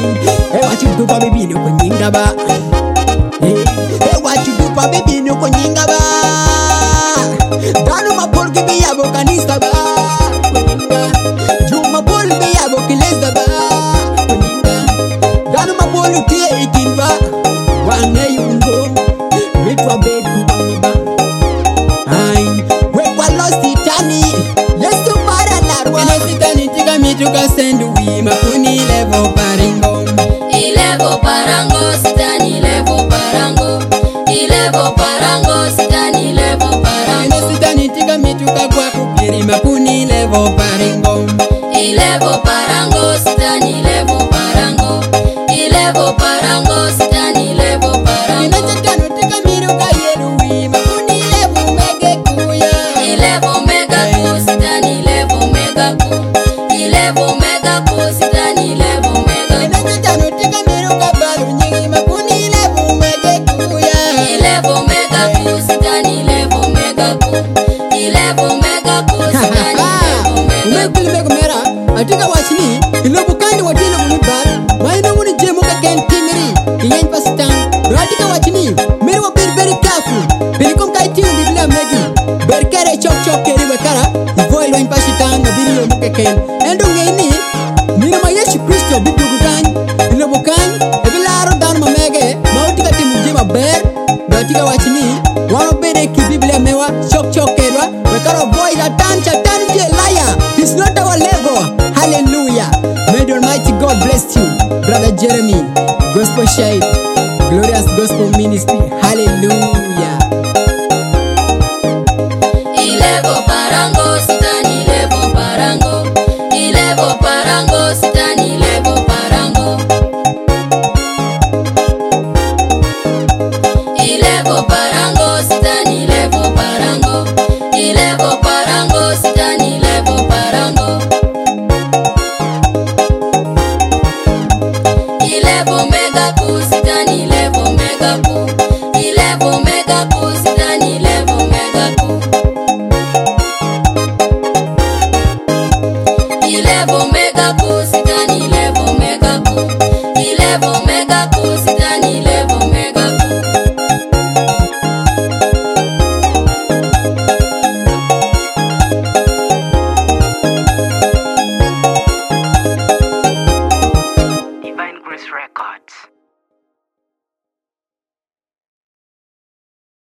what you do for baby no kunyinga ba. What you do for baby no kunyinga ba. Danu mapol gibi yabo kanisa ba. Juma bol be yabo kileza ba. Danu mapol utie ikimba. Wane yungo mitwa bed kubanga. Ai we kwa lost itani. Yesu para larwa. Ene sitani tika mituka sendu wi makuni levo paringo. Ilevo parango sitani levo parango. Ilevo parango sitani levo parango. Ene sitani tika mituka kwa kupiri makuni levo paringo. Ilevo parango sitani levo parango. Ilevo parango sitani levo parango. Ene sitani tika mituka yeru wi makuni levo mege kuya. Ilevo mega ku sitani levo mega ku. Ilevo mega ku sitani levo mega Ene sitani tika mituka balu nyingi makuni levo mege kuya. Ilevo mega ku sitani levo mega ku. Ilevo mega ku sitani levo mega ku. Umekili mego mera atika wachini ilobu kandi watile munibar maino muni jemo ka ken timiri kiyen pastan no atika wachini meri wa very careful belikom kai timu biblia megi berkere chok chok keri bekara ivoy loin pasitan na biri lobu ka ken endo ngeni mira ma Yesu Kristo bidugu kan ilobu kan ebilaro dan ma mege mautika timu jema ber no atika wachini wano bere ki biblia mewa chok chok kerwa bekara boy la tan chatan je liar. It's not our level. Hallelujah. May the Almighty God bless you, Brother Jeremy. Gospel Shade, Glorious Gospel Ministry. Hallelujah. Ilevo parango sitani levo parango. Ilevo parango sitani levo parango. Ilevo parango sitani levo parango. Ilevo parango sitani levo parango. Ilevo mega ku sitani levo mega ku. Ilevo mega ku sitani levo mega ku. Ilevo mega ku sitani levo mega ku. Ilevo mega ku sitani levo mega ku. Divine Grace Records.